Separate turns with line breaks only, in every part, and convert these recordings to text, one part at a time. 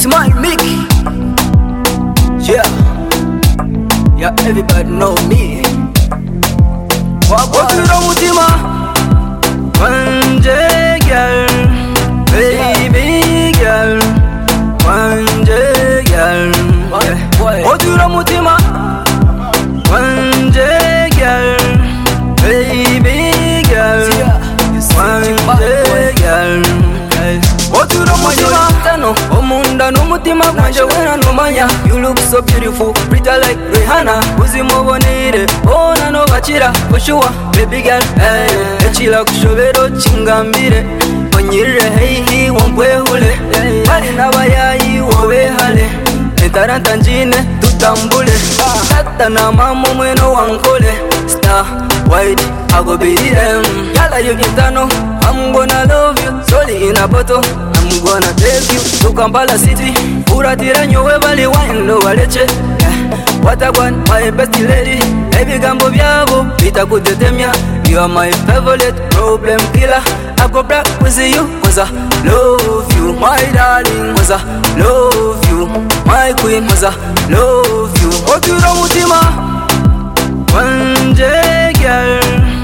is my Mickey. Yeah, yeah, everybody know me. Oturo mutima wanje girl, baby girl, wanje girl. Oturo mutima wanje girl, baby girl, wanje girl. Oturo mutima omunda n'umutima gwanje wena numanya. You look so beautiful, pretty like Rihanna. Uzimubonere ona no bakira for sure, baby girl. Echila kushobero chingambire onyirire heihi wombwehule bali n'abayayi wobehale entaranta njine tutambule tata na mama mweno wankole star white I go be them. Yala you gitano, I'm gonna love you solely in a bottle. I'm gonna take you to Kampala City. Uratira nyowe bali wine no waleche. What I want, my best lady. Baby gambo byabo bitakutetemya. You are my favorite problem killer. I go back with you cause I love you, my darling. Cause I love you, my queen. Cause I love you. Oturo mutima wanje girl,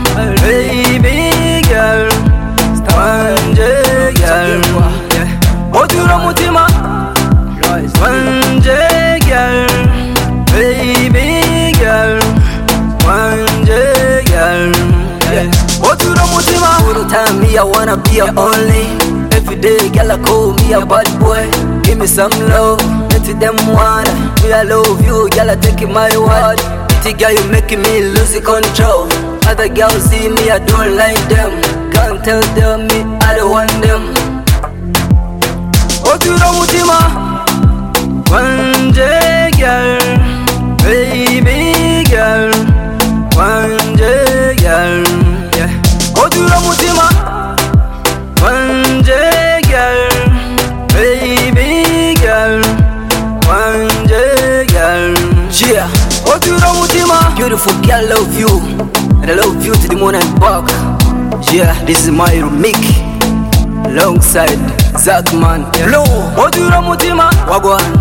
baby girl, wanje girl. Oturo mutima wanje girl, baby girl, wanje girl. Oturo mutima. All the time me I wanna be your only. Every day girl I call me a bad boy. Give me some love, let them wanna. Me I love you, girl I take my word. Pretty girl you making me lose control. Other girls see me I don't like them. Can't tell them me I don't want them. Oturo mutima wanje girl, baby girl, wanje girl. Oturo mutima wanje girl, baby girl, wanje girl. Yeah, Oturo mutima. Beautiful girl, love you, and I love you to the moon and back. Yeah, this is my Mickey alongside Zackman. Blow. Oturo mutima wagwan.